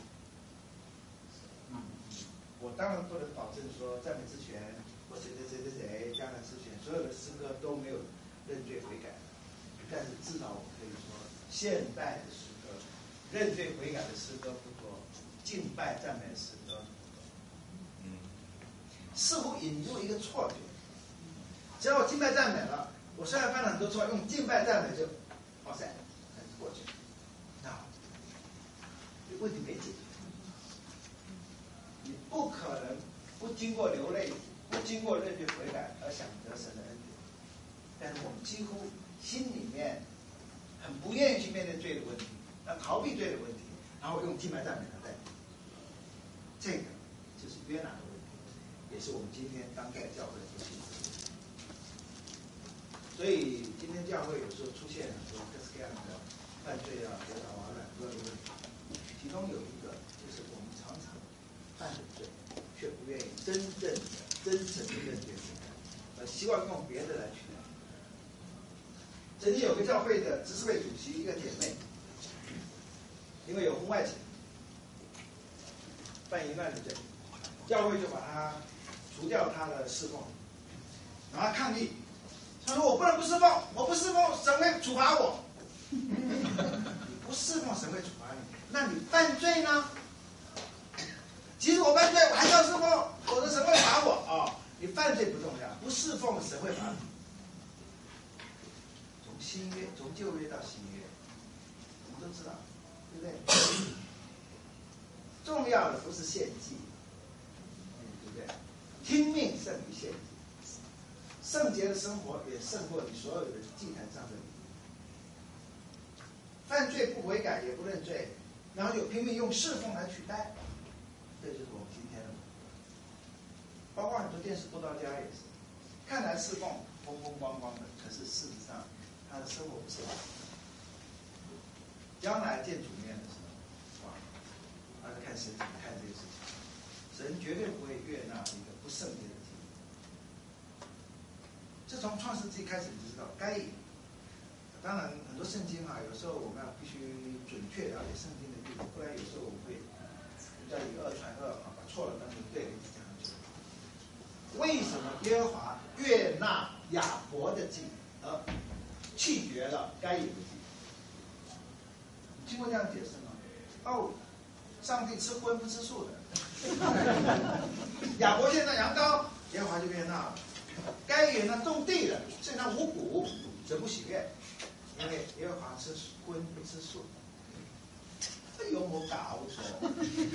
我当然不能保证说赞美之泉或谁将来之泉所有的诗歌都没有认罪悔改，但是至少我们可以说，现代的诗歌认罪悔改的诗歌不多，敬拜赞美的诗歌似乎引入一个错觉，只要我敬拜赞美了，我虽然犯了很多错，用敬拜赞美就。哇塞，很过去，那问题没解决。你不可能不经过流泪，不经过认罪悔改而想得神的恩典。但是我们几乎心里面很不愿意去面对罪的问题，要逃避罪的问题，然后用敬拜赞美来代替。这个就是约拿的问题，也是我们今天当代教会的问题。所以今天教会有时候出现很多各式各样的犯罪啊、跌倒啊、软弱的问题，其中有一个就是我们常常犯的罪，却不愿意真正的、真诚的认罪悔改，希望用别的来取代。曾经有个教会的执事会主席，一个姐妹，因为有婚外情，犯淫乱的罪，教会就把她除掉她的侍奉，然后抗议。他说：“我不能不侍奉，我不侍奉，神会处罚我。你不侍奉，神会处罚你。那你犯罪呢？即使我犯罪，我还是要侍奉，否则神会罚我啊！你犯罪不重要，不侍奉神会罚你。从新约，从旧约到新约，我们都知道，对不对？重要的不是献祭，对不对？听命胜于献祭。”圣洁的生活也胜过你所有的祭坛上的礼。犯罪不悔改也不认罪，然后就拼命用侍奉来取代，这就是我们今天的。包括很多电视布道家也是，看来侍奉风风光光的，可是事实上他的生活不是好的。将来见主面的时候，哇，他是看神怎么看这个事情，神绝对不会悦纳一个不圣洁的。这从创世纪开始你就知道，该隐。当然，很多圣经有时候我们要必须准确了解圣经的地步，不然有时候我们会叫以讹传讹把错了当成对的讲出来。 为什么耶和华悦纳亚伯的祭，而弃绝了该隐的祭？你听过这样解释吗？哦，上帝吃荤不吃素的。亚伯献上羊羔，耶和华就悦纳了。该隐呢种地的，献上五谷，则不喜悦，因为耶和华吃荤不吃素。这有冇搞错？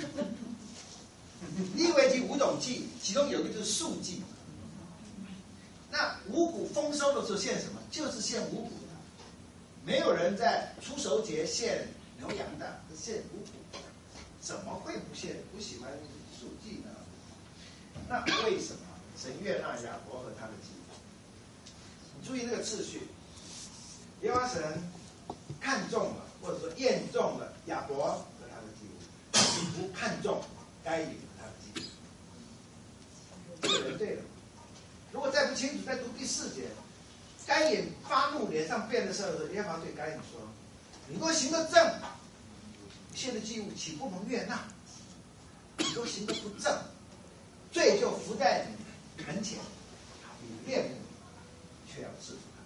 利未记5种祭，其中有一个就是素祭。那五谷丰收的时候献什么？就是献五谷的。没有人在初熟节献牛羊的，是献五谷。怎么会不喜欢素祭呢？那为什么神悦纳亚伯和他的祭？你注意这个次序，耶和华神看中了，或者说验中了亚伯和他的祭，不看重该隐和他的祭。这个人对了。如果再不清楚，再读第4节，该隐发怒，脸上变色的时候，耶和华对该隐说：“你若行得正，你献的祭物岂不蒙悦纳？你若行得不正，罪就伏在你门前，你恋慕却要制服他。”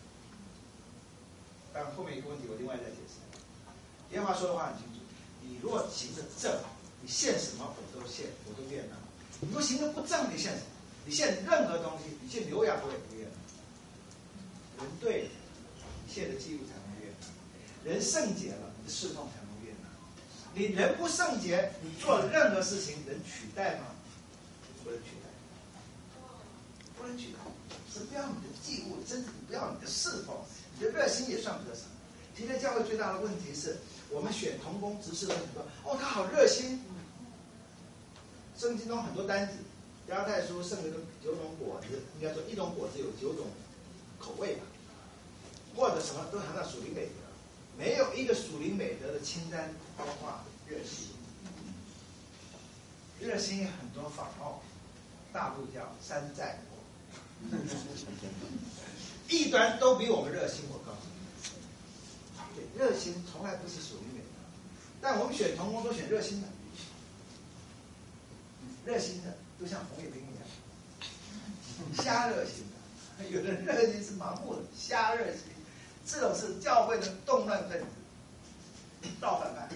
当然，后面一个问题我另外再解释。耶和华说的话很清楚：你若行得正，你献什么我都悦纳；你若行得不正，你献什么？你献任何东西，你献牛羊我也不悦纳。人对了，你献的祭物才能悦纳；人圣洁了，你的侍奉才能悦纳。你人不圣洁，你做了任何事情，能取代吗？不能取代，不能取代。是不要你的祭物，甚至不要你的侍奉，你的热心也算不得什么。今天教会最大的问题是我们选同工执事的很多，哦，他好热心。圣经中很多单子。加太书剩了9种果子，应该说一种果子有9种口味吧，或者什么都谈到属灵美德，没有一个属灵美德的清单包括热心。热心有很多仿冒，大陆叫山寨货，异端都比我们热心，我告诉你。对，热心从来不是属灵美德，但我们选同工都选热心的，热心的。就像红卫兵一样，瞎热心的。有的人热心是盲目的，瞎热心，这种是教会的动乱分子，造反派。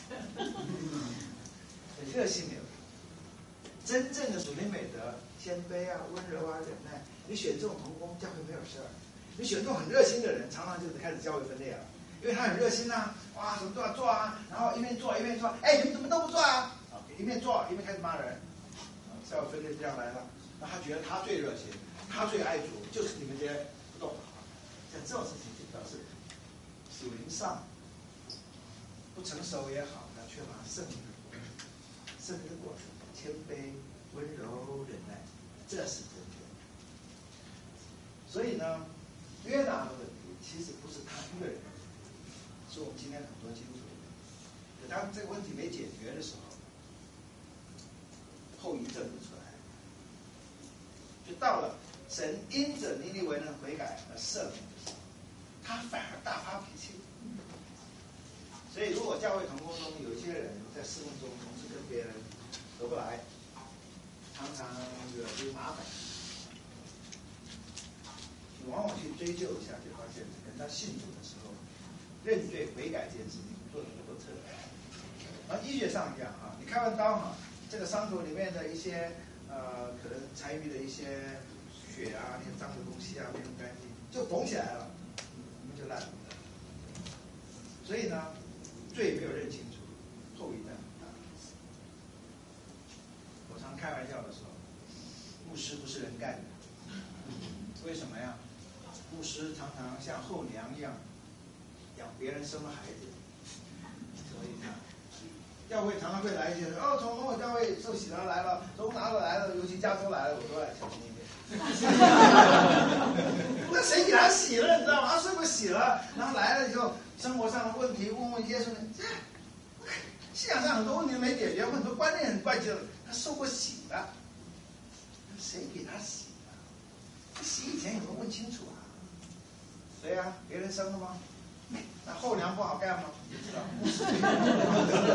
热心没有，真正的属灵美德，谦卑啊、温柔啊、忍耐，你选这种同工，教会没有事儿。你选这种很热心的人，常常就开始教会分裂了，因为他很热心呐，哇，什么都要做啊，然后一面做一面说，哎，你们怎么都不做啊？一面做一面开始骂人。教会分裂这样来了，那他觉得他最热心，他最爱主，就是你们这些不懂。像这种事情就表示属灵上不成熟也好，那缺乏圣灵的果子，圣灵的果子，谦卑、温柔、忍耐，这是正确的。所以呢，约拿的问题其实不是他一个人，是我们今天很多基督徒。当这个问题没解决的时候，后遗症就出来了，就到了神因着尼尼微人的悔改而赦免的时候，他反而大发脾气。所以，如果教会同工中有一些人在侍奉中总是跟别人合不来，常常惹出麻烦，你往往去追究一下，就发现人他信主的时候，认罪悔改这件事情做的不够彻底。而医学上一样啊，你开完刀哈。这个伤口里面的一些可能残余的一些血啊，那些脏的东西啊，没弄干净，就缝起来了，你们就烂了。所以呢，罪没有认清楚，后遗症很大。我常开玩笑的说，牧师不是人干的，为什么呀？牧师常常像后娘一样养别人生了孩子，所以呢。教会常常会来一些人，哦，从某某教会受洗的来了，从哪里来了，尤其加州来了，我都来小心一点。那谁给他洗了，你知道吗？他是不是洗了？然后来了以后，生活上的问题问耶稣，信仰上很多问题没解决，很多观念很怪奇的，他受过洗的，谁给他洗的？洗以前有没有问清楚啊？谁啊？别人生了吗？那后娘不好干吗？你知道，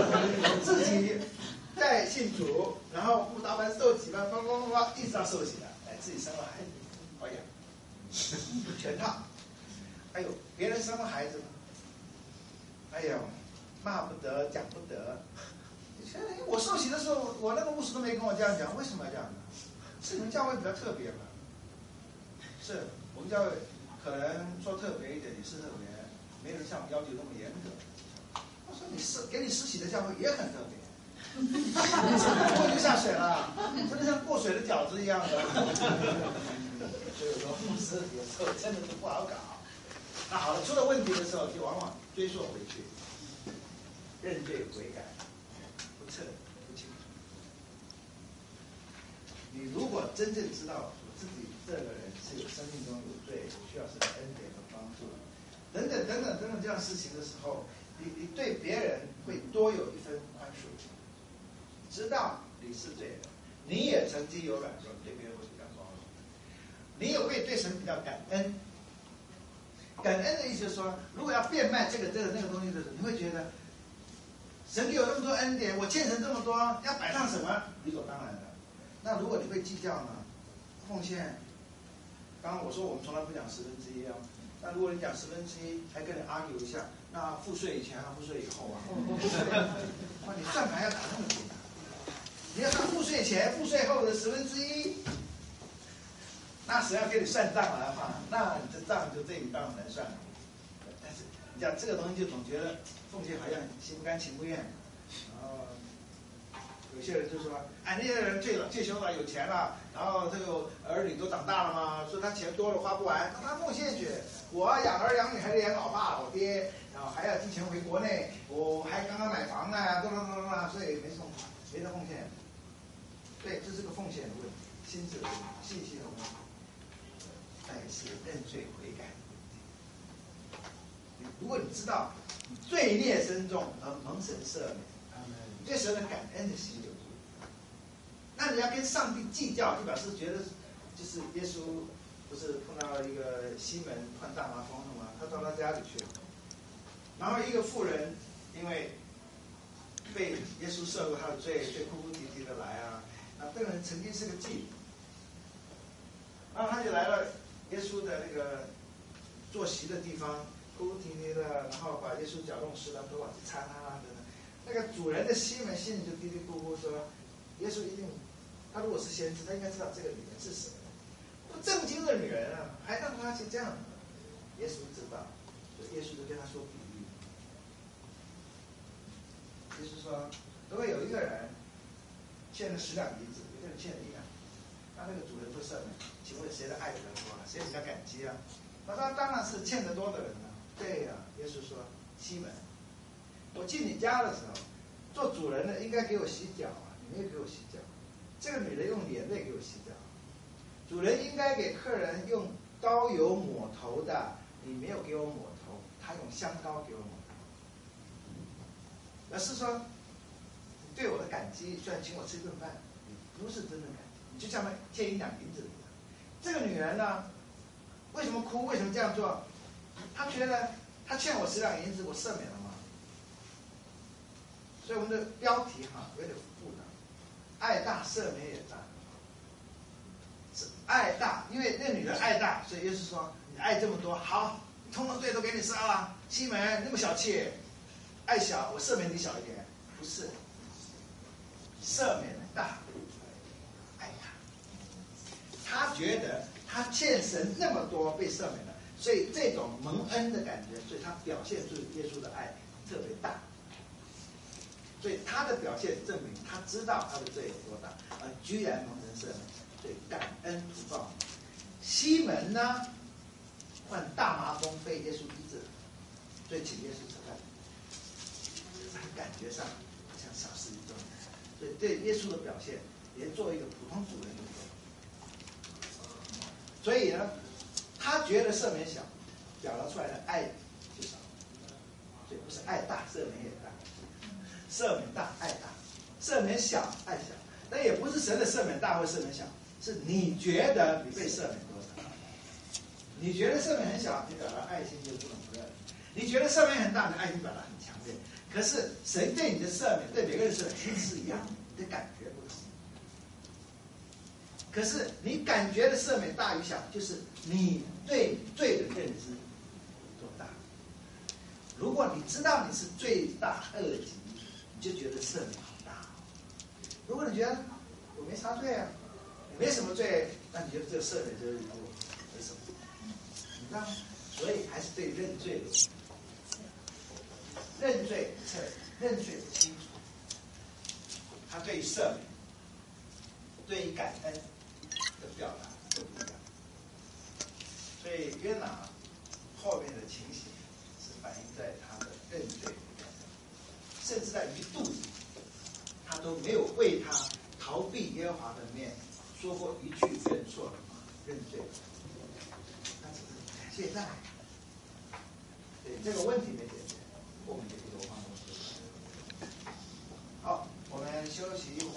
自己在信主，然后辅导班受洗班，一直到受洗的。 自己生了孩子，好养，全套。哎呦，别人生了孩子，哎呦，骂不得，讲不得。我受洗的时候，我那个牧师都没跟我这样讲，为什么要这样呢？是你们教会比较特别嘛？是我们教会可能说特别一点也是特别，没人像我们要求那么严格。我说给你施洗的教会也很特别，过就下水了，真的像过水的饺子一样的。所以说牧师有时候真的是不好搞。那好了，出了问题的时候，就往往追溯回去，认罪悔改，不撤不清楚。你如果真正知道自己这个人是有生命中有罪，需要神的恩典和帮助，等等这样事情的时候，你对别人会多有一分宽恕，知道你是罪人，你也曾经有软弱，对别人会比较包容，你也会对神比较感恩。感恩的意思就是说，如果要变卖这个那个东西的时候，你会觉得神给我这么多恩典，我欠神这么多，要摆上什么理所当然的。那如果你会计较呢，奉献，刚刚我说我们从来不讲1/10啊，那如果你讲1/10，还跟你 argue 一下，那付税以前啊，付税以后啊，哇，你算盘要打那么紧啊？你要算付税前、付税后的1/10。那谁要给你算账的话，那你这账就这一档难算了。但是你讲这个东西，就总觉得奉献好像心不甘情不愿。然后有些人就说，哎，那些人退休了，有钱了，然后这个儿女都长大了嘛，说他钱多了花不完，他奉献去。我养儿养女还得养老爸、老爹，然后还要寄钱回国内，我还刚刚买房呢，所以没得奉献。对，这是个奉献的问题，心智的问题，信息的问题。再一次认罪悔改。如果你知道你罪孽深重而蒙神赦免，你对神的感恩的心就足，那你要跟上帝计较，就表示觉得就是耶稣不是碰到了一个西门患大麻风了吗？他到他家里去了，然后一个妇人因为被耶稣赦过他的罪，就哭哭啼啼的来啊。那这个人曾经是个妓女，然后他就来了耶稣的那个坐席的地方，哭哭啼啼的，然后把耶稣脚弄湿了，头发去擦他等等。那个主人的西门心里就嘀嘀咕咕说：耶稣一定，他如果是先知，他应该知道这个女人是谁，不正经的女人啊，还让他去这样。耶稣知道，所以耶稣就跟他说比喻。耶稣说，如果有一个人欠了10两银子，有个人欠了1两，那个主人不赦免，请问谁的爱比较多啊？谁比较感激啊？他说当然是欠得多的人了。对呀，耶稣说，西门，我进你家的时候，做主人的应该给我洗脚啊，你没有给我洗脚。这个女人用眼泪给我洗脚，主人应该给客人用膏油抹头的，你没有给我抹头，他用香膏给我抹头。而是说，你对我的感激，虽然请我吃一顿饭，你不是真的感激，你就像那欠1两银子一样。这个女人呢，为什么哭？为什么这样做？她觉得她欠我10两银子，我赦免了吗？所以我们的标题有点复杂，爱大赦免也大。是爱大，因为那女人爱大，所以耶稣说你爱这么多，好，通通罪都给你赦了。西门那么小气，爱小，我赦免你小一点，不是，赦免大，爱大。他觉得他欠神那么多，被赦免了，所以这种蒙恩的感觉，所以他表现出耶稣的爱特别大。所以他的表现证明他知道他的罪有多大，而居然蒙神赦免，所以感恩图报。西门呢，患大麻风被耶稣医治了，所以请耶稣吃饭。感觉上像小事一桩，所以对耶稣的表现，连作为一个普通主人都做。所以呢，他觉得赦免小，表达出来的爱就少。所以不是爱大赦免也大，赦免大爱大，赦免小爱小。但也不是神的赦免大或赦免小，是你觉得你被赦免多少？你觉得赦免很小，你表达爱心就不冷不热；你觉得赦免很大，你爱心表达很强烈。可是神对你的赦免，对每个人赦免其实是一样的，你的感觉不同。 可是你感觉的赦免大与小，就是你对罪的认知多大。如果你知道你是罪大恶极，你就觉得赦免好大。如果你觉得我没啥罪啊，也没什么罪，那你觉得这个赦免就是没什么，你知道吗？所以还是对认罪的认罪不清楚，他对于赦免、对于感恩的表达都不一样。所以约拿后面的情形是反映在他的认罪，甚至在鱼肚子里，他都没有为他逃避耶和华的面说过一句认错的话、认罪。他只是感谢赞美。对这个问题没解决，我们就一路放过去。好，我们休息一会儿。